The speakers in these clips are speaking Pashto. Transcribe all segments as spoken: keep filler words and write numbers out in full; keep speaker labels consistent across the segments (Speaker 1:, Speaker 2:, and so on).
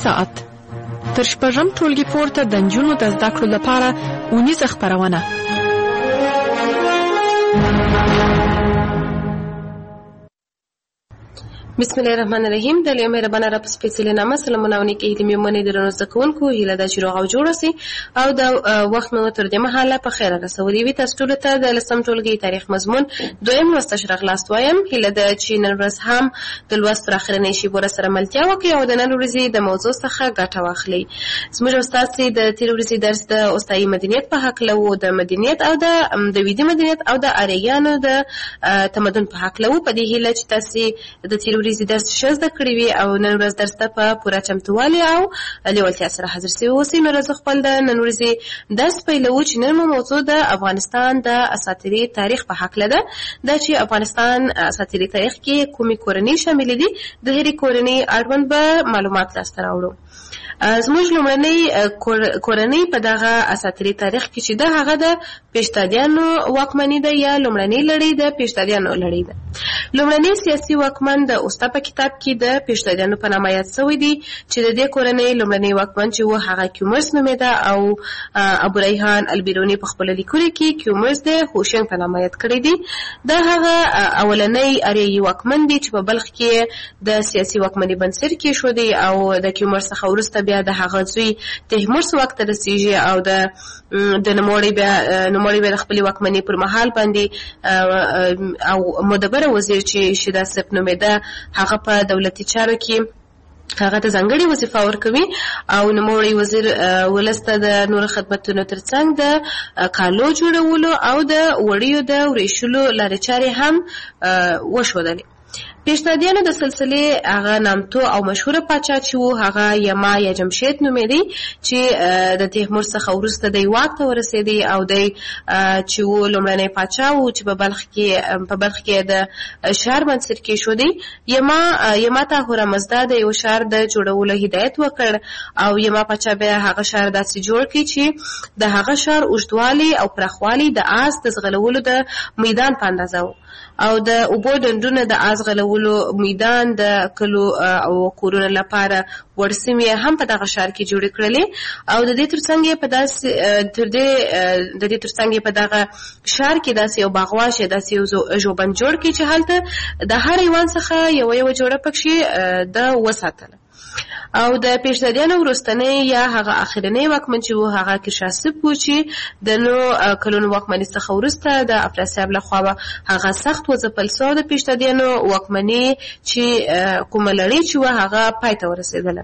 Speaker 1: ساعت تر شپږم ټولګي پورته د نجونو د زده کړو لپاره اونیزه خپرونه.
Speaker 2: بسم الله الرحمن الرحیم. د لوی مهربانه رب سپیڅلې نامه سلامونه او نیکې هیلې مې منې درنو زده کوونکو، هیله ده چې روغ او جوړ اوسئ او د وخت مو تر دې مهاله په خیر رسولي وي. تاسو ټولو ته د لسم ټولګي تاریخ مضمون دویم لوست راغلاست وایم. هیله ده چې نن ورځ هم د لوست پر اخرنۍ شیبو سره ملتیا وکړئ او د نن ورځې د موضوع څخه ګټه واخلئ. زموږ استاد چې د تېرې ورځې درس د استایي مدنیت په هکله و، د مدنیت او د د ویدي مدنیت او د آریایانو د تمدن په هکله و. په دې هیله چې تاسې د تېرې ورځې درس ښه زده کړي وي او نن ورځ درس ته په پوره چمتووالي او لیوالتیا سره حاضر سوي اوسئ. نو راځو خپل د نن ورځې درس پیلوو چې نن مو موضوع د افغانستان د اساطیري تاریخ په هکله ده. دا چې افغانستان اساطیري تاریخ کې کومې کورنۍ شاملې دي، د هرې کورنۍ اړوند به معلومات لاسته راوړو. زموږ لومړنۍ کورنۍ په دغه اساطیري تاریخ کې چې ده هغه د پیشتادیانو واکمني ده یا لومړنۍ لړۍ د پیشتادیانو لړۍ ده. لومړنۍ سیاسي واکمن د اوستا په کتاب کې د پیشتادیانو په نامه یاد شوی دی چې د دې کورنۍ لومړنۍ واکمن چې و هغه کیومرث نومېده او ابو ریحان البیروني په خپل لیکلو کې کیومرث د هوشنګ په نامه یاد کړی دی. دا هغه اولنۍ اریایي واکمن دی چې په بلخ کې د سیاسي واکمنۍ بنسټ کېښودی او د کیومرث څخه وروسته بیا د هغه زوی تیمور واک ته رسیږي او د د نوموړي بیا نوموړي بیا د خپلې واکمنۍ پر مهال باندې او مدبره وزیر چې شیدا صف نومېده هغه په دولتي چارو کې هغه ته ځانګړې وظیفه ورکوي او نوموړی وزیر ولس ته د نورو خدمتونو ترڅنګ د کالو جوړولو او د وړیو د وریشلو لارې چارې هم وښودلې. پیشتادیانو د سلسلې هغه نامتو او مشهوره پاچا چې و هغه یما یا جمشید نومېدی چې د تیمور څخه وروسته دی واک ته ورسېدی او دی چې و لومړنی پاچا و چې په بلخ کې په بلخ کې د ښار بنسټ کېښودی. یما یما ته هورمزدا د یو ښار د جوړولو هدایت وکړ او یما پاچا بیا هغه ښار داسې جوړ کړي چې د هغه ښار اوږدوالی او پراخوالی د آس د ځغلولو د میدان په اندازه و او د اوبو ډنډونه د آس غلولو میدان د کلو او کورونو لپاره ورسمې هم په دغه ښار کې جوړې کړلې او د دې ترڅنګ یې په داسې تر دې د دې ترڅنګ یې په دغه ښار کې داسې یو باغواش یا داسې یو ژوبند جوړ کړي چې هلته د هر حیوان څخه یوه یوه جوړه پکښې د وساتله. او د پیشتادیانو وروستنۍ یا هغه اخرنۍ واکمن چې و هغه کیرشاسپ و چې د نو کلونو واکمنۍ څخه وروسته د افراسیاب لخوا هغه سخت وځپل سو. د پیشتادیانو واکمنۍ چې کومه لړۍ چې و هغه پای ته ورسېدله.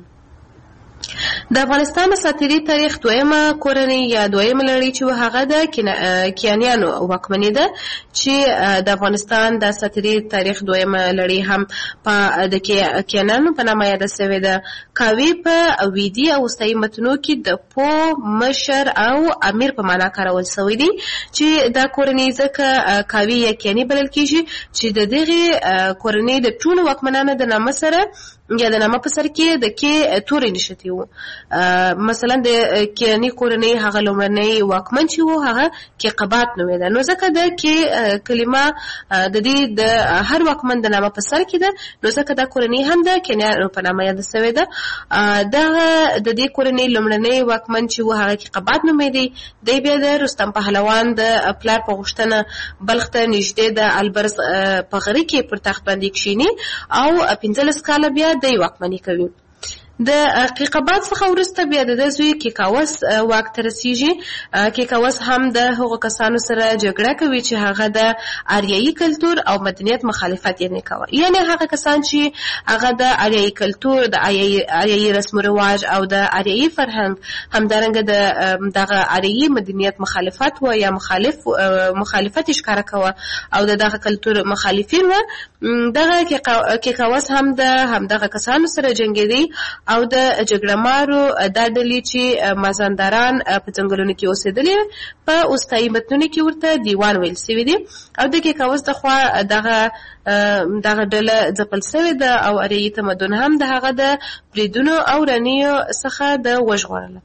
Speaker 2: د افغانستان اساطیري تاریخ دویمه کورنۍ یا دویمه لړۍ چې هغه د کیانیانو واکمني ده چې د افغانستان د اساطیري تاریخ دویمه لړۍ هم په د کیانیانو په نامه یاده شوې ده. کاوی په ویدي او اوستایي متنو کې د پو مشر او امیر په معنا کارول شوی دی چې دا کورنۍ ځکه کاوی یا کیانی بلل کېږي چې د دغې کورنۍ د ټولو واکمنانو د نامه سره یا د نامه په سر کې د کې تورې نښتي وو. مثلا د کیانی کورنۍ هغه لومړنی واکمن چې وو هغه کیقبات نومېده. نو ځکه د کې کلمه د دې د هر واکمن د نامه په سر کې ده نو ځکه دا کورنۍ هم د کیانیانو په نامه یاده شوې ده. دغه د دې کورنۍ لومړنی واکمن چې وو هغه کیقبات نومېدی. دی بیا د رستم پهلوان د پلار په غوښتنه بلخ ته نږدې د البرز په غره کې پر تخت باندې کښیني او پنځلس کاله بیا دی واکمني کوي. د کیقبات څخه وروسته بیا د زوی کیکاوس واک ته رسیږي. کیکاوس هم د هغو کسانو سره جګړه کوي چې هغه د آریایي کلتور او مدنیت مخالفت یې نه کوي، یعنی هغه کسان چې هغه د آریایي کلتور د آریایي رسم و رواج او د آریایي فرهنګ همدارنګه د دغه آریایي مدنیت مخالفت و یا مخالف مخالفت ښکاره کوه او د دغه کلتور مخالفین و. دغه کیکاوس هم د همدغه کسانو سره جنګېدی او د جګړه مارو دا ډلې چې مازندران په ځنګلونو کې اوسېدلې په اوستایي متنونو کې ورته دیوان ویل شوي دي او د کیکاوس دخوا دغه دغه ډله ځپل شوې ده او اریایي تمدن هم د هغه د بریدونو او رنیو څخه د وژغورله.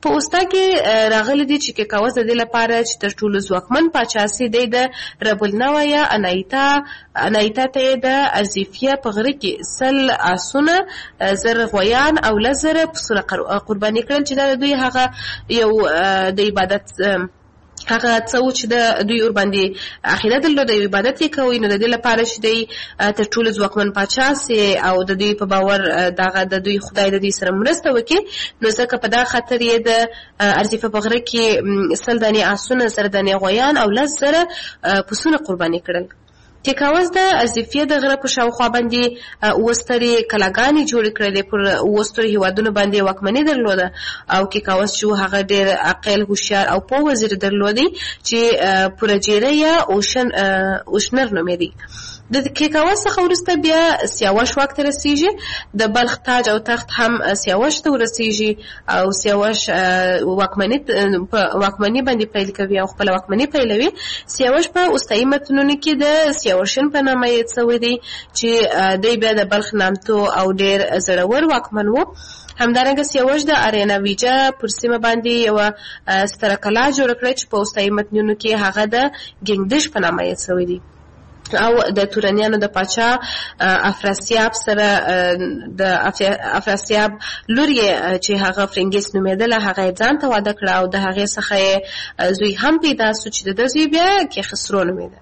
Speaker 2: په اوستا کې راغلي دي چې کیکاوس د دې لپاره چې تر ټولو ځواکمن پاچا سي دی د رب النوع یا انایتا انایتا ته د ازیفیه په غره کې سل آسونه زر غویان او لزر پسونه قرباني کړل چې د دوی هغه یو د عبادت هغه څو چې د دوی ور باندې عقیده درلوده د عبادت یې کوي نو د دې لپاره چې دی تر ټولو ځواکمن پاچا سي او د دوی په باور دغه د دوی خدای د دوی سره مرسته وکړي نو ځکه په دا خاطر یې د ارزیفه په غره کې سل دانې آسونه زر دانې غویان او لس زره پسونه قرباني کړل. کیکاوس د ازیفیه د غره په شاوخوا باندې اوستري کلاګانې جوړ کړلې پر اوستري هیوادونو باندې واکمني درلوده او کیکاوس چې هغه ډېر عاقل هوښیار او په وزیر درلودي چې پرجیره یا اوشن اوشنر نومېدي. د کیکاوس څخه وروسته بیا سیاوش واک ته رسیږي د بلخ تاج او تخت هم سیاوش ته ورسیږي او سیاوش واکمني په واکمني باندې پیل کوي او خپل واکمني پیلوي. سیاوش په اوستایي متنونو کې د سیاوشن په نامه یې څوی دی چې دی بیا د بلخ نامتو او ډېر زړور واکمن و. همدارنګه سیاوش د آریناویجا پر سیمه باندې یو ستره کلا جوړ کړه چې په اوستایي متنونو کې هغه د ګنگدش په نامه یې څوی دی او د تورانیانو د پاچا افراسیاب سره د افراسیاب لور یې چې هغه فرنګیس نومېدله هغه یې ځان ته واده کړه او د هغې څخه یې زوی هم پیدا سو چې د ده زوی بیا کیخسرو نومېده.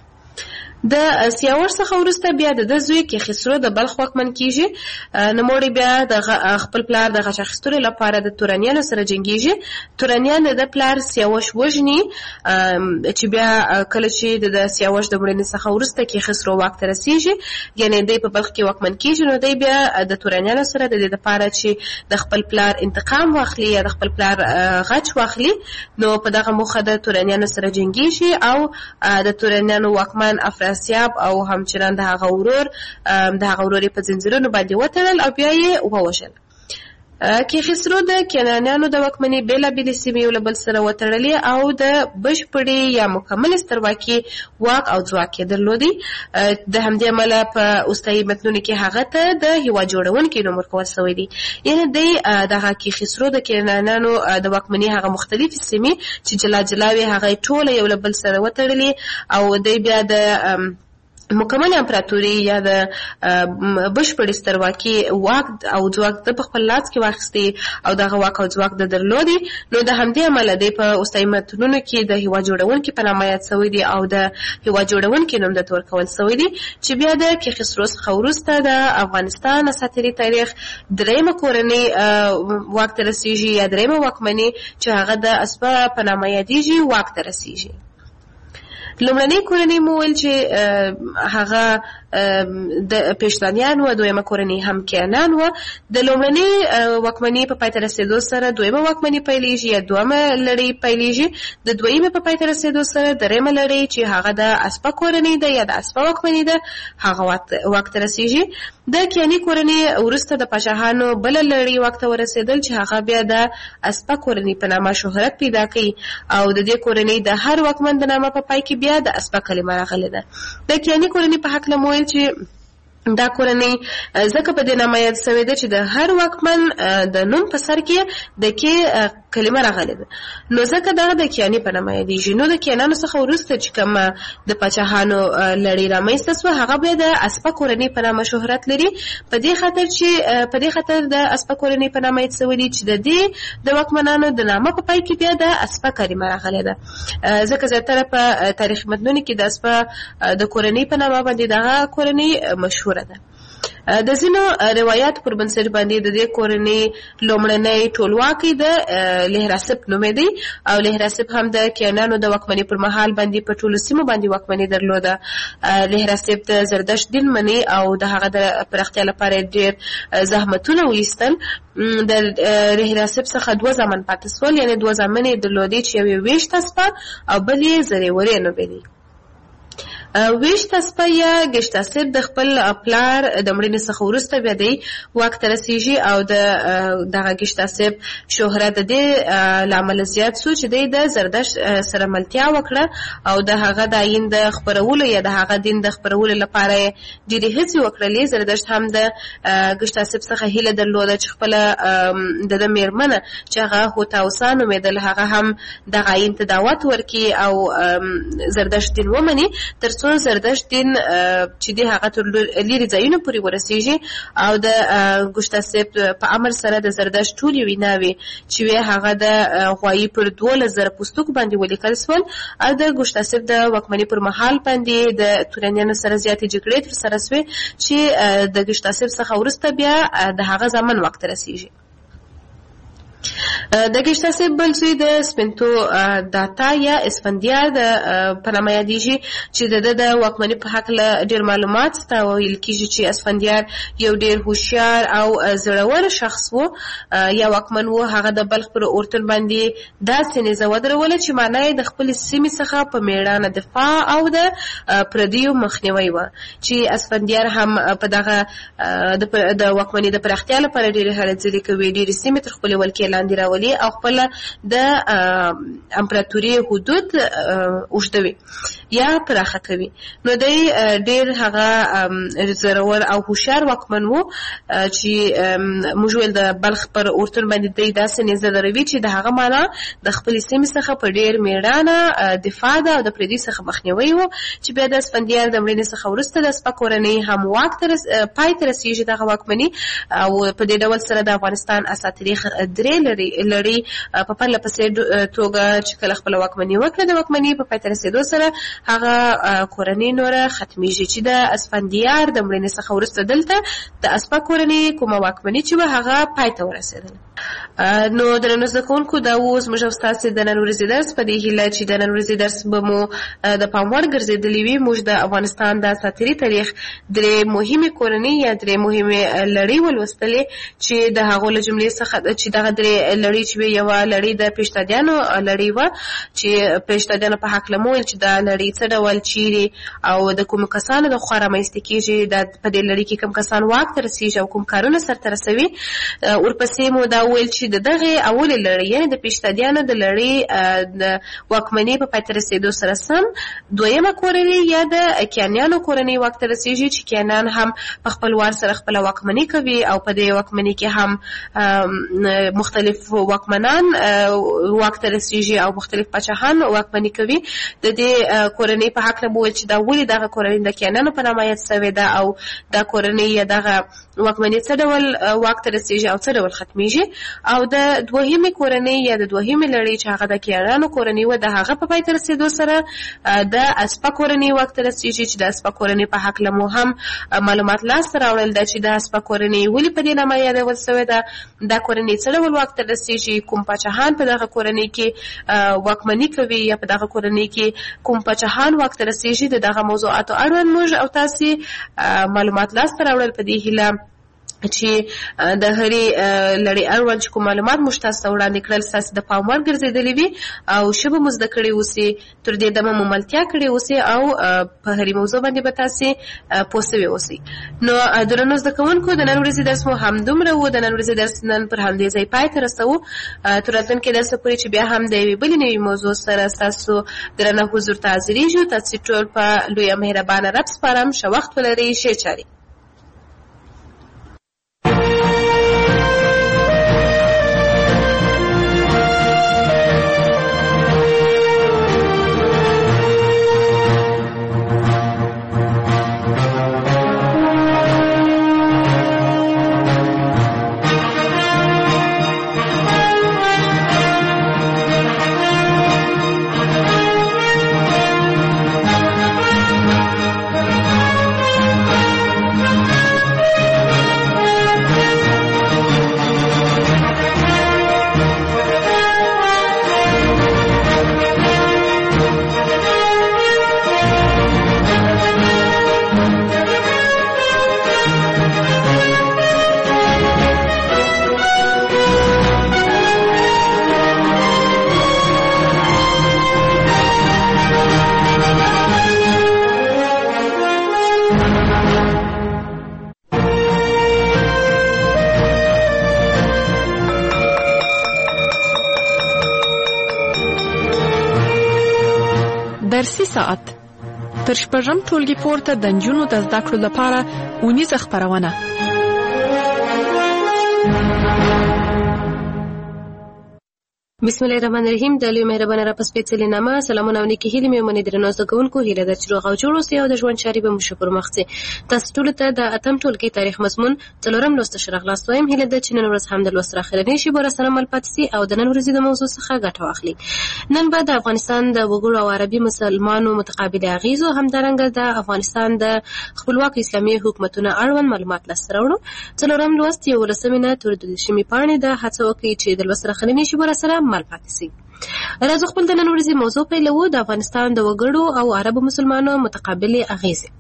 Speaker 2: د سیاوش څخه وروسته بیا د ده زوی کیخسرو د بلخ واکمن کیږي. نوموړی بیا د خپل پلار د غچ اخیستلو لپاره د تورانیانو سره جنګیږي. تورانیان د پلار سیاوش وژني چې بیا کله چې د سیاوش د مړینې څخه وروسته کیخسرو واک ته رسیږي یعنې دی په بلخ کې واکمن کیږي نو دی بیا د تورانیانو سره د دې لپاره چې د خپل پلار انتقام واخلي یا د خپل پلار غچ واخلي نو په دغه موخه د تورانیانو سره جنګیږي او د تورانیانو واکمن افراسیاب او همچنان د هغه ورور د هغه ورور په زنجیرونو باندې وتړل او بیا یې ووژل. کیخسرو د کنعانیانو د واکمنۍ بېلابېلې سیمې یو له بل سره وتړلې او د بشپړې یا مکملې سترواکۍ واک او ځواک یې درلودی. د همدې امله په اوستایي متنونو کې هغه ته د هیواد جوړونکي نوم ورکول سوی دی. یعنې دی دغه کیخسرو د کنعانیانو د واکمنۍ هغه مختلفې سیمې چې جلا جلا وې هغه یې ټوله یو له بل سره وتړلې او دی بیا د مکمل امپراتوري یا د بشپړې سترواکۍ واک او ځواک د په خپل لاس کې واخیستي او دغه واک او ځواک د درلودي نو د همدې امله دی په اوستایي متنونو کې د هیواد جوړونکي په نامه یاد سوی دی او د هیواد جوړونکي نوم درته ورکول سوی دی چې بیا د کیخسرو څخه وروسته د افغانستان اساطیري تاریخ دریمه کورنۍ واک ته رسیږي یا دریمه واکمني چې هغه د اسپه په نامه یادیږي واک ته رسیږي. لومړنۍ کورنۍ مو ویل چې هغه د پېشتانیان و دویمه کورنۍ هم کیانان و. د لومړنۍ واکمنۍ په پای ته رسېدو سره دویمه واکمنۍ پیلېږي یا دویمه لړۍ پیلېږي. د دویمې په پای ته رسېدو سره دریمه لړۍ چې هغه د اسپه کورنۍ ده یا د اسپه واکمنۍ ده هغه واک ته رسېږي. د کیاني کورنۍ وروسته د پاچاهانو بله لړۍ واک ته ورسېدل چې هغه بیا د اسپه کورنۍ په نامه شهرت پیدا کوي او د دې کورنۍ د هر واکمن د نامه په پای کې بیا د اسپه کلمه راغلې ده. د کیاني کورنۍ په هکله مو ویل چې دا کورنۍ ځکه په دې نامه یاد سوې ده چې د هر واکمن د نوم په سر کې د کې کلمه راغلې ده نو ځکه دغه د کیاني په نامه یادېږي. نو د کیانانو څخه وروسته چې کومه د پاچاهانو لړۍ رامنځته سوه هغه بیا د اسپه کورنۍ په نامه شهرت لري په دې خاطر چې په دې خاطر د اسپه کورنۍ په نامه یاد سوې دي چې د دې د واکمنانو د نامه په پای کې بیا د اسپه کلمه راغلې ده. ځکه زیاتره په تاریخي متنونو کې د اسپه د کورنۍ په نامه باندې دغه کورنۍ مشهوره ده. د ځینو روایت پر بنسټ باندې د دې کورنۍ لومړنۍ ټولواکۍ د لهراسپ نومېدی او لهراسپ هم د کیانانو د واکمنۍ پر مهال باندې په ټولو سیمو باندې واکمنۍ درلوده. لهراسپ د زردشت دین مني او د هغه د پراختیا لپاره ډېر زحمتونه وایستل. د لهراسپ څخه دوه زامن پاتې سول یعنې دوه زامن یې درلودې چې یو یې ویشت اسپه او بل یې زریورې نومېدی. ویشت اسپه یا ګشتاسب د خپل پلار د مړینې څخه وروسته بیا دی واک ته رسیږي او د دغه ګشتاسب شهرت د دې له امله زیات شو چې دی د زردشت سره ملتیا وکړه او د هغه د آیین د خپرولو یا د هغه دین د خپرولو لپاره ډېرې هڅې وکړلې. زردشت هم د ګشتاسب څخه هیله درلوده چې خپله د ده مېرمنه چې هغه هوتاوسا نومېدل هغه هم دغه آیین ته دعوت ورکړي او زردشت دین ومني تر څو زردشت دین چې دی هغه تر لیرې ځایونو پورې ورسیږي او د ګشتاسب په امر سره د زردشت ټولې ویناوې چې وې هغه د غوایي پر دولس زره پوستکو باندې ولیکل شول او د ګشتاسب د واکمنۍ پر مهال باندې د تورانیانو سره زیاتې جګړې ترسره شوې چې د ګشتاسب څخه وروسته بیا د هغه زمن واک ته رسیږي. د ګشتاسب بل زوی د سپنتو داتا یا اسفندیار د په نامه یادېږي چې د ده د واکمنۍ په هکله ډېر معلومات شته. ویل کېږي چې اسفندیار یو ډېر هوښیار او زړور شخص و یا واکمن و. هغه د بلخ پر اورتون باندې داسې نیزه ودروله چې معنا یې د خپلې سیمې څخه په مېړانه دفاع او د پردیو مخنیوی وه چې اسفندیار هم په دغه د واکمنۍ د پراختیا لپاره ډېرې هلې ځلې کوي. ډېرې سیمې تر خپلې ولکې لاندې راولي او خپله د امپراتوري حدود اوږدوي یا پراخه کوي. نو دی ډېر هغه زړور او هوښیار واکمن و چې موږ ویل د بلخ پر اورتون باندې دی داسې نیزه دروي چې د هغه معنا د خپلې سیمې څخه په ډېر مېړانه دفاع ده او د پردي څخه مخنیوی و چې بیا د اسفندیار د مړینې څخه وروسته د سپه کورنۍ هم واک ته پای ته رسېږي دغه واکمني او په دې ډول سره د افغانستان اساطیري درې لړۍ په پرله پسې توګه چې کله خپله واکمني وکړه د واکمني په پای ته رسېدو سره هغه کورنۍ نوره ختمیږي چې د اسفندیار د مړینې څخه وروسته دلته د اسپه کورنۍ کومه واکمني چې به هغه پای ته ورسېدله. نو درنو زده کوونکو دا اوس موږ او ستاسې د نن ورځې درس په دې هیله چې د نن ورځې درس به مو د پام وړ ګرځېدلی وي. موږ د افغانستان د اساطیري تاریخ درې مهمې کورنۍ یا درې مهمې لړۍ ولوستلې چې د هغو له جملې څخه چې دغه درې لړۍ چې وي یوه لړۍ د پیشتادیانو لړۍ وه چې پیشتادیانو په هکله مو ویل چې دا لړۍ څه ډول چیرې او د کومو کسانو د خوا رامنځته کېږي دا په دې لړۍ کې کوم کسان واک ته رسېږي او کوم کارونه سرته رسوي. ورپسې مو دا ویل چې د دغې اولې لړۍ یعنې د پیشتادیانو د لړۍ د واکمنۍ په پای ته رسېدو سره سم دویمه کورنۍ یا د کیانیانو کورنۍ واک ته رسېږي چې کیانیان هم په خپل وار سره خپله واکمني کوي او په دې واکمنۍ کې هم مختلف واکمنان واک ته رسېږي او مختلف پاچاهان واکمني کوي. د دې کورنۍ په هکله مو ویل چې دا ولې دغه کورنۍ د کیانیانو په نامه یاد شوې ده او دا کورنۍ یا دغه واکمني څه ډول واک ته رسېږي او څه ډول ختمیږي. او د دوهمې کورنۍ یا د دوهمې لړۍ چې هغه د کیانیانو کورنۍ وه د هغه په پای ته رسېدو سره د اسپه کورنۍ واک ته رسېږي چې د اسپه کورنۍ په هکله مو هم معلومات لاسته راوړل ده چې د اسپه کورنۍ ولې په دې نامه یادول شوې ده. دا کورنۍ څه ډول واک ته رسېږي کوم پاچاهان په دغه کورنۍ کې واکمني کوي یا په دغه کورنۍ کې کوم پاچاهان واک ته رسېږي د دغه موضوعاتو اړوند موږ او تاسې معلومات لاسته راوړل په دې هیله چې د هرې لړۍ اړوند چې کوم معلومات موږ تاسو ته وړاندې کړل ستاسې د پام وړ ګرځېدلي وي او ښه به مو زده کړي اوسي تر دې دمه مو ملتیا کړې اوسي او په هرې موضوع باندې به تاسې پوه سوي اوسئ. نو درنو زده کوونکو د نن ورځې درس مو همدومره و. د نن ورځې درس نن پر همدې ځای پای ته رسوو. تر راتلونکي درسه پورې چې بیا هم د یوې بلې نوې موضوع سره ستاسو درنه حضور ته حاضرېږو. تاسې ټول په لویه مهربانه رب سپارم. ښه وخت ولرئ. ښې چارې.
Speaker 1: درسي ساعت تر شپږم ټولګي پورته د نجونو د زده کړو لپاره اونیزه خپرونه.
Speaker 2: بسم الله الرحمن الرحیم. د لوی مهربانه را پس پیڅلې نامه سلامونه او نیکي هیلې مې منې درنو زده کوونکو هیله ده چې روغ او جوړ اوسئ او د ژوند چارې به مو ښه پر مخ ځي. تاسو ټولو ته د اتم ټولګي تاریخ مضمون څلورم لوست ښه راغلاست وایم. هیله ده چې نن ورځ هم د لوست اخرنۍ شیبه راسره مل پاتې سي او د نن ورځې د موضوع څخه ګټه واخلي. نن به د افغانستان د وګړو او عربي مسلمانو متقابل اغیزو همدارنګه د افغانستان د خپلواک اسلامي حکومتونو اړوند معلومات لاسته راوړو. څلورم لوست یولسمې نه تر دولسمې پاڼې د هڅه وکړئ چې د لوست اخرنۍ شیبه راسره مل پاتې سي. راځو خپل د نن ورځې موضوع پیلوو. د افغانستان د وګړو او عربو مسلمانو متقابلې اغیزې.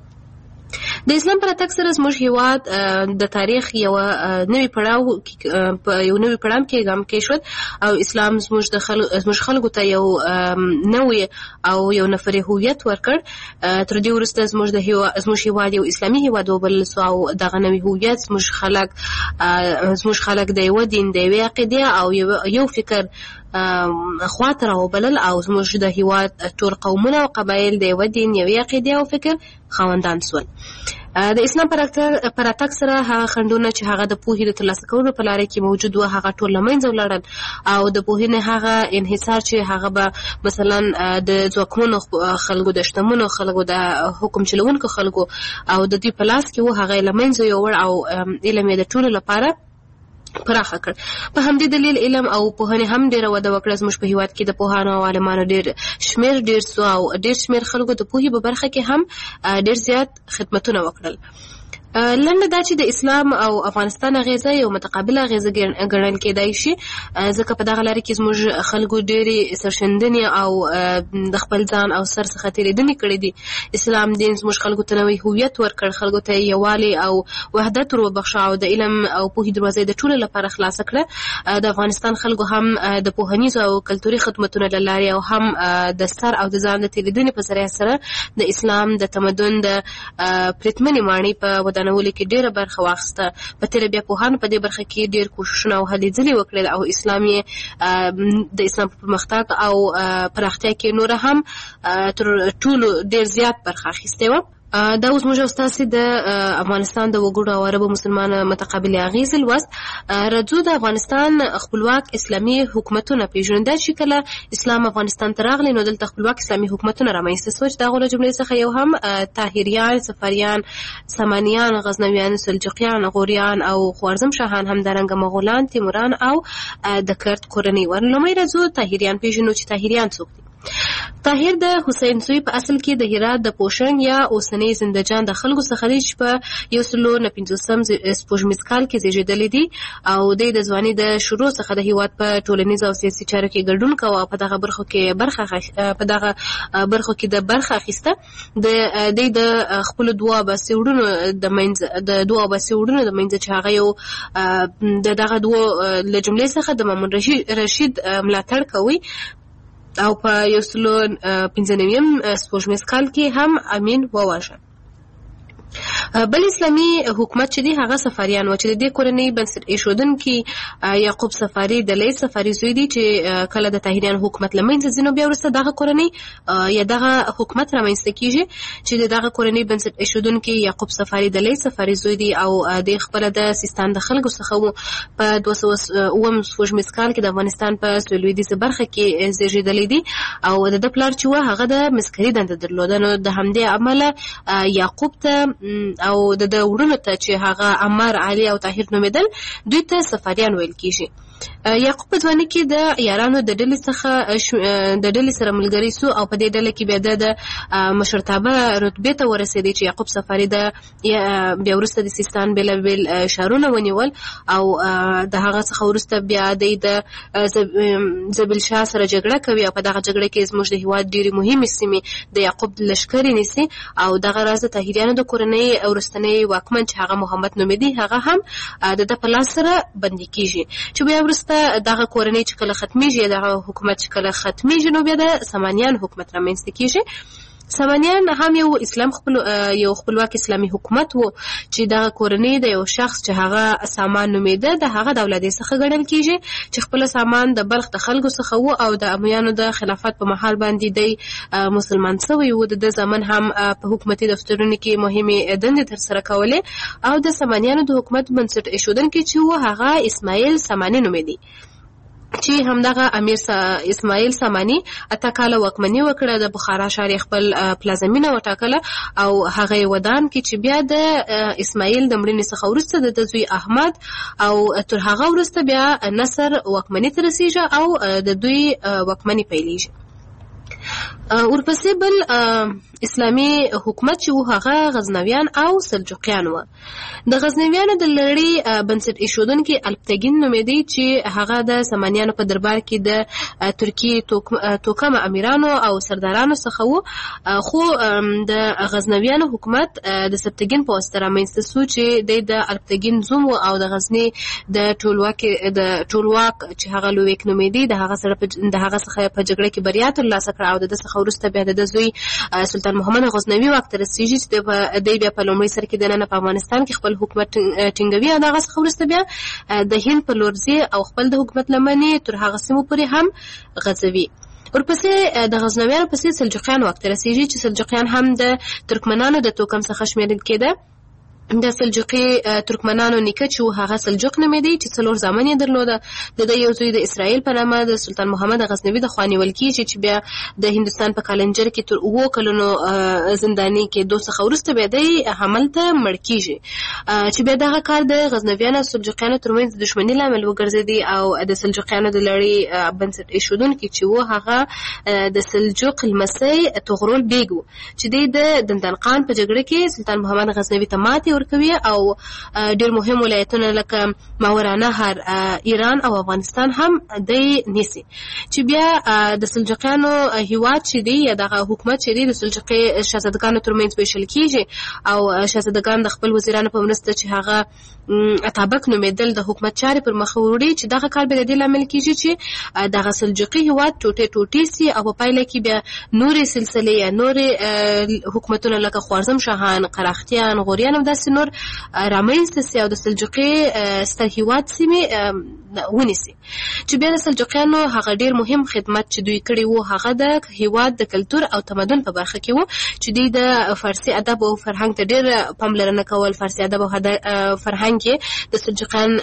Speaker 2: د اسلام پر راتګ سره زموږ هیواد د تاریخ یو نوی پړاو په یو نوی پړاو کې ګام کې شو او اسلام زموږ د خلکو زموږ خلکو ته یو نوی او یو نفري هویت ورکړ. تر دې وروسته زموږ د هیواد زموږ هیواد یو اسلامي هیواد وبلل سو او دغه نوی هویت زموږ خلک زموږ خلک د یو دین د یو عقیده او یو فکر خواته راوبلل او زموږ د هیواد ټول قومونه او قبایل د یو دین یو عقیده او فکر خاوندان سول. د اسلام پر راتګ سره هغه خنډونه چې هغه د پوهې د ترلاسه کولو په لاره کې موجود و هغه ټول له منځه ولاړل او د پوهې نه هغه انحصار چې هغه به مثلا د ځواکمنو خلکو د شتمنو خلکو د حکم چلوونکو خلکو او د دوی په لاس کې و هغه له منځه یوړ او علم یې د ټولو لپاره پراخه کړ. په همدې دلیل علم او پوهنې هم ډېره وده وکړه. زموږ په هیواد کې د پوهانو او عالمانو ډېر شمېر ډېر سو او ډېر شمېر خلکو د پوهې په برخه کې هم ډېر زیات خدمتونه وکړل. لنډه دا چې د اسلام او افغانستان اغیزه یو متقابله اغیزه ګڼل کېدای شي ځکه په دغه لاره کې زموږ خلکو ډېرې سرښندنې او د خپل ځان او سر څخه تېرېدنې کړې دي. اسلام دین زموږ خلکو ته نوی هویت ورکړ، خلکو ته یووالی او وحدت ور وبخښه او د علم او پوهې دروازې د ټولو لپاره خلاصه کړه. د افغانستان خلکو هم د پوهنیزو او کلتوري خدمتونو له لارې او هم د سر او د ځان د تېرېدنې په ذریعه سره د اسلام د تمدن د پرتمنې ماڼۍ په ودانولو کې ډېره برخه واخیسته. په تېره بیا پوهانو په دې برخه کې ډېر کوښښونه او هلې ځلې وکړل او اسلام یې د اسلام په پرمختګ او پراختیا کې نوره هم تر ټولو ډېر زیات برخه اخیستې وه. دا اوس موږ ستاسې د افغانستان د وګړو او عربو مسلمانو متقابلې اغیزې لوست. راځو د افغانستان خپلواک اسلامي حکومتونه پېژنو. دا چې کله اسلام افغانستان ته راغلی نو دلته خپلواک اسلامي حکومتونه رامنځته سول چې د هغو له جملې څخه یو هم طاهریان، صفریان، سامانیان، غزنویان، سلجوقیان، غوریان او خوارزم شاهان، همدارنګه مغولان، تیموران او د کرد کورنۍ ور. لومړی راځو طاهریان پېژنو چې طاهریان څوک دي. طاهر د حسین زوی په اصل کې د هرات د پوشنګ یا اوسنۍ زندهجان د خلکو څخه دی چې په یو سلو نه پنځوسم سپوږمیز کال کې زیږېدلی دی او دی د ځوانۍ د شروع څخه د هیواد په ټولنیزو او سیاسي چارو کې ګډون کوه او په دغه برخو کې برخه په دغه برخو کې د برخه اخیسته. د دی د خپلو دوه عباسي وروڼو د منځ د دوه عباسي وروڼو د منځ چې هغه یو د دغه دوه له جملې څخه د مامون رشید ملاتړ کوي او په یو سلو پنځه نویم سپوږمیز کال کې هم امین وواژه. بل اسلامي حکومت چې دی هغه صفاریان و چې د دې کورنۍ بنسټ ایښودونکي یعقوب صفاري د لید صفاري زوی دی چې کله د طاهریان حکومت له منځه ځي نو بیا وروسته دغه کورنۍ یا دغه حکومت رامنځته کېږي چې د دغه کورنۍ بنسټ ایښودونکي یعقوب صفاري د لید صفاري زوی دی او د خپله د سیستان د خلکو څخه و. په دوه سوه اووم سپوږمیز کال کې د افغانستان په لویدیځه برخه کې زیږېدلی دی او د ده پلار چې و هغه د مسکري دنده درلوده. نو د همدې امله یعقوب ته او د د وړونو ته چې هغه عمر، علي او طاهر نومېدل دوی ته صفاریان ویل کېږي. یعقوب په ځوانۍ کې د یارانو د ډلې څخه د ډلې سره ملګری سو او په دې ډله کې بیا د مشرتابه رتبې ته ورسېدی چې یعقوب صفاري د بیا وروسته د سیستان بېلابېل ښارونه ونیول او د هغه څخه وروسته بیا دی د زبیل شاه سره جګړه کوي او په دغه جګړه کې زموږ د هېواد ډېرې مهمې سیمې د یعقوب لښکرې نیسي او دغه راز د طاهریانو د کورنۍ وروستنی واکمن چې هغه محمد نومېدی هغه هم د ده په لاس سره بندي کېږي. چې بیا وروسته دغه کورنۍ چې کله ختمیږي دغه حکومت چې کله ختمیږي نو بیا د سامانیان حکومت رامنځته کېږي. سامانیان هم یو اسلام خپل یو خپلواک اسلامي حکومت وو چې د کورنۍ د یو شخص چې هغه سامان نومیده د هغه د اولادې څخه ګڼل کیږي چې خپل سامان د بلخ د خلکو څخه وو او د امویانو د خلافت په محل باندې د مسلمان شوی وو. د زمن هم په حکومتي دفترونو کې مهمه دندې ترسره کولې او د سامانیانو د حکومت بنسټ ایښودونکی چې وو هغه اسماعیل سامانی نومیدي چې همدغه امیر اسماعیل سامانی اته کاله واکمني وکړه. د بخارا ښار خپل پلازمینه وټاکله او هغه ودان کې چې بیا د اسماعیل د مړینې څخه وروسته د زوی احمد او تر هغه وروسته بیا نصر واکمني ته رسیږي او د دوی واکمني پیلېږي. ورپسې بل اسلامي حکومت چې و هغه غزنویان او سلجوقیان و. د غزنویانو د لړۍ بنسټ ایښودونکي الپتګین نومیدي چې هغه د سامانیانو په دربار کې د ترکیې توکم امیرانو او سردارانو څخه و، خو د غزنویانو حکومت د سبتګین په واسطه رامنځته سو چې د الپتګین زوم و او د غزنی د ټولواک د ټولواک چې هغه لویک نومیدي د هغه سره د هغه څخه په جګړه کې بریا ترلاسه کړه او د څخه وروسته بیا د زوی سلطان محمد غزنوي واک ته رسیږي چې د بیا په لومړي سر کې د نن په افغانستان کې خپل حکومت ټینګوي او دغه څخه وروسته بیا د هند په لور ځي او خپل د حکومت لمنې تر هغه سیمو پورې هم غځوي. ورپسې د غزنویانو پسې سلجوقیان واک ته رسیږي چې سلجوقیان هم د ترکمنانو د توکم څخه شمیرل کېده. د سلجوقي ترکمنانو نیکه چې هغه سلجوق نومیدي چې څلور زامن یې درلوده. د د یو زوی د اسرائیل په نامه د سلطان محمد غزنوي د خوا نیول کېږي چې بیا د هندوستان په کالنجر کې تر اووه کلونو زنداني کېدو څخه وروسته بیا دی هملته مړ کېږي چې بیا دغه کار د غزنویانو او سلجوقیانو ترمنځ د دښمنۍ لامل وګرځېدی او د سلجوقیانو د لړۍ بنسټ ایښودونکي چې و هغه د سلجوق لمسی طغرل بیګ و چې دی د دندنقان په جګړه کې سلطان محمد غزنوي ته ماتې ورکوي او ډېر مهم ولایتونه لکه ماورانهر، ایران او افغانستان هم دی نیسي. چې بیا د سلجوقیانو هیواد چې دی یا دغه حکومت چې دی د سلجوقي شاهزادګانو ترمنځ ویشل کیږي او شاهزادګان د خپل وزیرانو په مرسته چې هغه اتابک نومیدل د حکومت چارې پر مخ وړي چې دغه کار به د دې لامل کیږي چې دغه سلجوقي هیواد ټوټې ټوټې سي او په پایله کې بیا نورې سلسلې یا نورې حکومتونه لکه خوارزم شاهان، قراختیان، غوریان او داسې نور رامنځته سي او د سلجوقي ستر هیواد سیمې ونیسي. چې بیا د سلجوقیانو هغه ډېر مهم خدمت چې دوی کړی وو هغه د هیواد د کلتور او تمدن په برخه کې وو چې دوی د فارسي ادب او فرهنګ ته ډېر پاملرنه کول. فارسي ادب او فرهنګ کې د سلجوقیان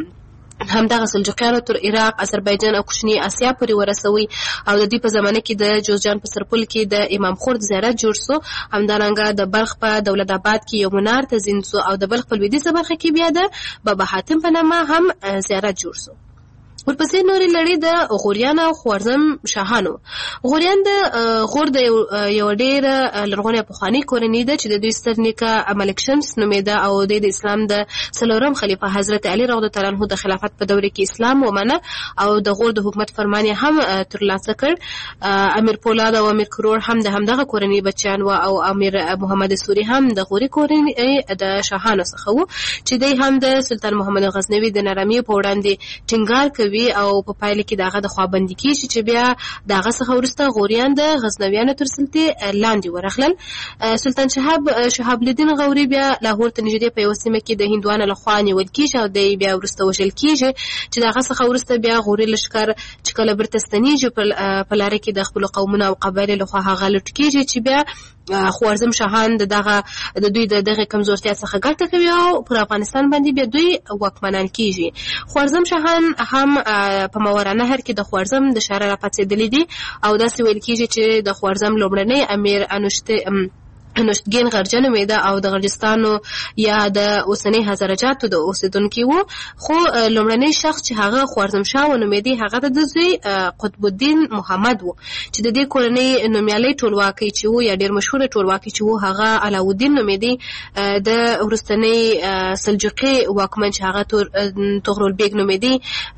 Speaker 2: همدغه سلجوقیانو تر عراق، آذربایجان او کوچني اسیا پورې ورسوي او د دې په زمانه کې د جوزجان په سرپل کې د امام خورد زیارت جوړ سو. همدارنګه د بلخ په دولت آباد کې یو منار تزین سو او د بلخ په لویدیځه برخه کې بیا د بابا حاتم په نامه هم زیارت جوړ سو. ورپسې نورې لړۍ د غوریان او خوارزم شاهانو. غوریان د غور د یو ډېر لرغونې پخوانۍ کورنۍ ده چې د دوی ستر نیکه ملک شمس نومیده او د اسلام د څلورم خلیفه حضرت علي رضی الله تعالی عنه د خلافت په دوره کې اسلام ومنه او د غور د حکومت فرمان یې هم ترلاسه کړ. امیر پولاد او امیر کرور هم د همدغه کورنۍ بچیان و او امیر محمد سوري هم د غوري کورنۍ د شاهانو څخه و چې دوی هم د سلطان محمد غزنوي د نرمۍ په وړاندې ټینګار کوي او په پایله کې دغه د خوابندي کیږي چې بیا دغه څخه وروسته غوریان د غزنویانو تر سلطې لاندې ورغلل. سلطان شهاب شهاب الدین غوري بیا لاهور ته نږدې په یوه سیمه کې د هندوانو لخوا نیول کیږي او دی بیا وروسته وژل کیږي چې دغه څخه وروسته بیا غوري لښکر چې کله بیرته ستنیږي په لاره کې د خپلو قومونو او قبایلو لخوا هغه لوټ کیږي چې بیا خوارزم شاهان د دغه د دوی د دغه کمزورتیا څخه ګټه کوي او پر افغانستان باندې بیا دوی واکمنان کیږي. خوارزم شاهان هم په ماورانهر کې د خوارزم د شهره راپاڅېدلي دي او داسې ویل کیږي چې د خوارزم لومړنی امیر انوشته نوشتګین غرجه نومیده او د غرجستانو یا د اوسنۍ هزارجاتو د اوسیدونکي وو. خو لومړنی شخص چې هغه خوارزم شاه ونومیدي هغه د زوی قطب الدین محمد وو چې د دې کورنۍ نومیالی ټولواکۍ چې وو یا ډېر مشهوره ټولواکۍ چې وو هغه علاودین نومیدي. د وروستنۍ سلجوقي واکمن چې هغه طغرل بیګ نومیدي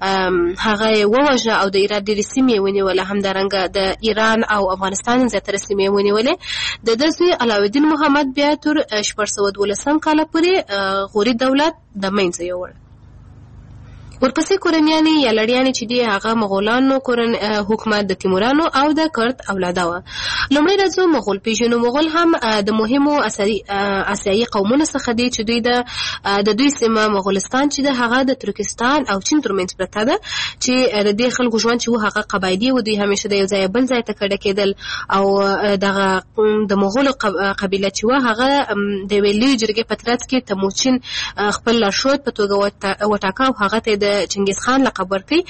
Speaker 2: هغه یې ووژه او د ایران ډېرې سیمې یې ونیولې. همدارنګه د ایران او افغانستان زیاتره سیمې یې ونیولې. د ده زوی علاودین محمد بیا تر شپږ سوه دولسم کاله پورې غوري دولت د منځه یووړ. ورپسې کورنیانې یا لړیانې چې دي هغه مغولانو کورن حکومت د تیمورانو او د کرد اولاده وه. لومړی راځو مغول پیژنو. مغول هم د مهمو آسیایي قومونو څخه دي چې دوی د د دوی سیمه مغولستان چې د هغه د ترکستان او چین ترمنځ پرته ده چې د دې خلکو ژوند چې و هغه قبایلي و. دوی همیشه د یو ځای بل ځای ته کډه کېدل او دغه د مغولو قبیله چې و هغه د یوې لویې جرګې په ترڅ کې تموچین خپل لارښود په توګه وټاکه او هغه ته د چنګیز خان لقب ورکړي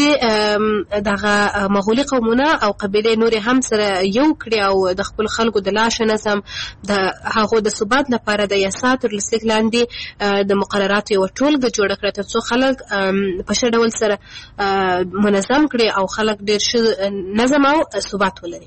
Speaker 2: چې دغه مغولي قومونه او قبیلې نورې هم سره یو کړي او د خپل خلکو د لاشه نظم د هغو د ثبات لپاره د یسا تر لسلیک لاندې د مقرراتو یوه ټولګه جوړه کړه تر څو خلک په ښه ډول سره منظم کړي او خلک ډېر ښه نظم او ثبات ولري.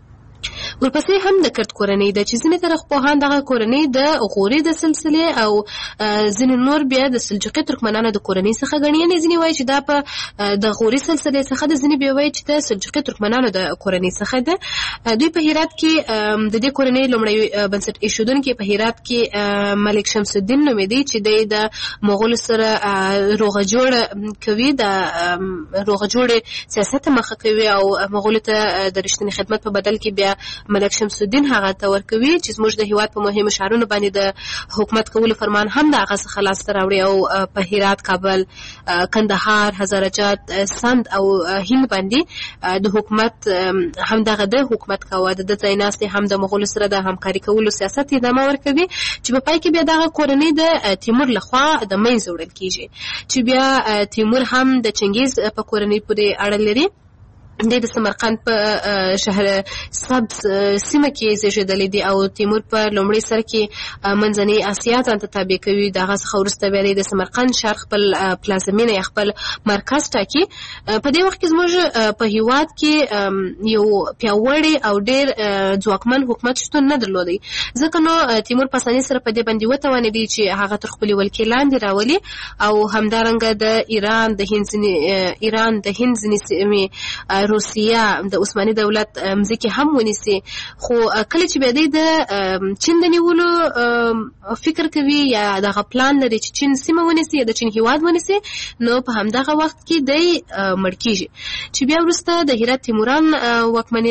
Speaker 2: ورپسې هم د کرد کورنۍ ده چې ځینې تاریخپوهان دغه کورنۍ د غوري د سلسلې او ځینې نور بیا د سلجوقي ترکمنانو د کورنۍ څخه ګڼي. یعنې ځینې وایي چې دا په د غوري سلسلې څخه ده، ځینې بیا وایي چې د سلجوقي ترکمنانو د کورنۍ څخه ده. دوی په هرات کې د دې کورنۍ لومړی بنسټ ایښودونکی په هرات کې ملک شمس الدین نومېدی چې دی د مغولو سره روغه جوړه کوي، د روغه جوړې سیاست مخه کوي او مغولو ته د رښتینې خدمت په بدل کې بیا ملک شمس الدین هغه ته ورکوي چې زموږ د هیواد په مهمو ښارونو باندې د حکومت کولو فرمان هم د هغه څخه لاسته راوړي او په هرات، کابل، کندهار، هزارجات، سند او هند باندې د حکومت هم دغه د حکومت کوه. د ځای ناستې هم د مغولو سره د همکاري کولو سیاست ادامه ورکوي چې په پای کې بیا دغه کورنۍ د تیمور لخوا د منځه وړل کیږي چې بیا تیمور هم د چنګیز په کورنۍ پورې اړه لري. د سمرقند په شهر سبز سیمه کې زیږېدلی دی او تیمور په لومړي سر کې منځنۍ اسیا ځان ته تابع کوي. د هغه څخه وروسته بیا د سمرقند ښار خپل پلازمینه یا خپل مرکز ټاکي. په دې وخت کې زموږ په هیواد کې یو پیاوړی او ډېر ځواکمن حکومت شتون نه درلودی، ځکه نو تیمور په اسانۍ سره په دې باندې وتوانېدی چې هغه تر خپلې ولکې لاندې راولي او همدارنګه د ایران د هند ځینې ایران د هند ځینې سیمې، روسیه، د عثماني دولت مځکې هم ونیسي. خو کله چې بیا دی د چین د نیولو فکر کوي یا دغه پلان لري چې چین سیمه ونیسي یا د چین هیواد ونیسي، نو په همدغه وخت کې دی مړ کیږي چې بیا وروسته د هرات تیموران واکمني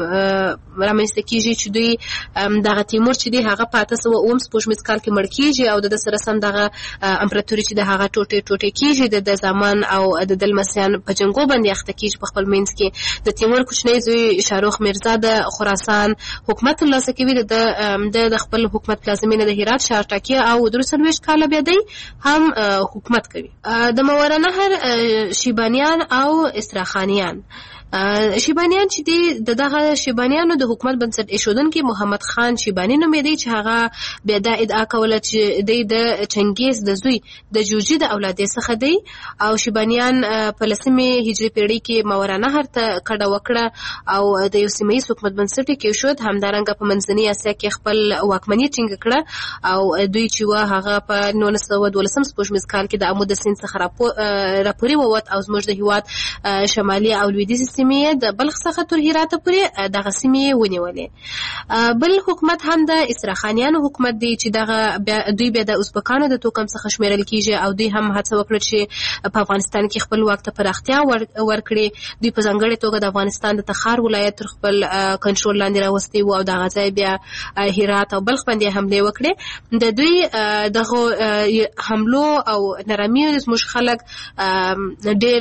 Speaker 2: رامنځته کیږي چې دوی دغه تیمور چې دی هغه په اته سوه اووم سپوږمیز کال کې مړ کیږي او د سره سم دغه امپراتوري چې د هغه ټوټې ټوټې کیږي د زمان او د دلمسیان په جنګو باندې اخته کیږي. په خپل منځ کې د تیمور کوچنی زوی شاروخ میرزا د خراسان حکومت ترلاسه کوي، د د خپل حکومت پلازمینه د هرات ښار ټاکي او درې څلوېښت کاله بیا دی هم حکومت کوي. د ماوراءالنهر شیبانیان او استراخانیان شیبانیان چې دی د دغه شیبانیانو د حکومت بنسټ ایښودونکی محمد خان شیباني نومېدی چې هغه بیا دا ادعا کوله چې دی د چنګیز د زوی د جوجي د اولادې څخه دی او شیبانیان په لسمې هجري پیړۍ کې ماوراءالنهر ته کډه وکړه او د یو سیمه ییز حکومت بنسټ یې کېښود. همدارنګه په منځنۍ اسیا کې خپل واکمني ټینګه کړه او دوی چې وه هغه په نولس سوه دولسم سپوږمیز کال کې د امو د سیند څخه راپورې ووت او زموږ د هیواد شمالي او لویدیځې سیمې د بلخ څخه تر هراته پورې دغه سیمې ونیولې. بل حکومت هم د استراخانیانو حکومت دی چې دغه دوی بیا د ازبکانو د توکم څخه شمیرل کیږي او دوی هم هڅه وکړه چې په افغانستان کې خپل واک ته پراختیا ورکړي. دوی په ځانګړې توګه د افغانستان د تخار ولایت تر خپل کنټرول لاندې راوستی و او دغه ځای بیا هرات او بلخ باندې حملې وکړې. د دوی دغه حملو او نرمیو زموږ خلک ډېر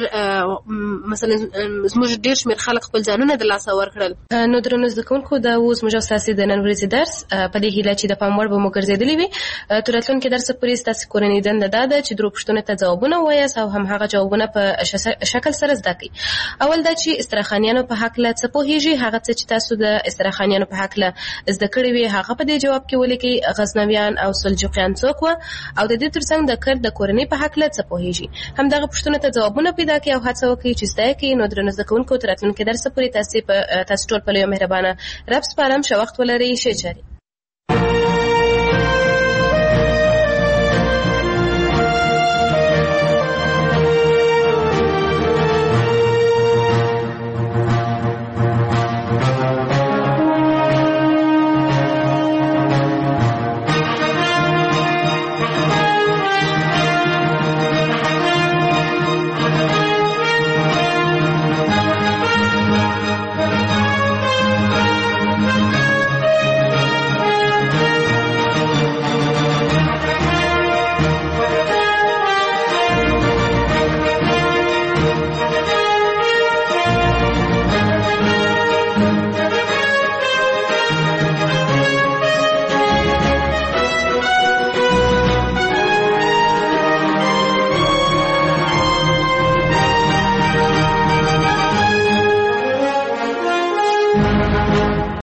Speaker 2: مثلا زموږ ډېر شمېر خلک خپل ځانونه د لاسه ورکړل. نو درنو زده کوونکو دا اوس زموږ ستاسې د نن ورځې درس په دې هیله چې د پام وړ به مو ګرځېدلی وي. تر راتلونکي درسه پورې ستاسې کورنۍ دنده دا ده چې درو پوښتنو ته ځوابونه ووایاست او همهغه جوابونه په شکل سره زده کړئ. اول دا چې استراخانیانو په هکله څه پوهېږي، هغه څه چې تاسو د استراخانیانو په هکله زده کړي وي هغه په دې جواب کې ولیکئ. غزنویان او سلجوقیان څوک وه او د دې ترڅنګ د کرد د کورنۍ په هکله څه پوهېږي. همدغه پوښتنو ته ځوابونه پیدا کړئ او هڅه وکړئ چې زده یې کړئ. نو درنو زده کوونکو تر راتلونکي درسه پورې تاسې په تاسو ټول په لویه مهربانه رب سپارم. ښه وخت ولرئ. ښې چارې.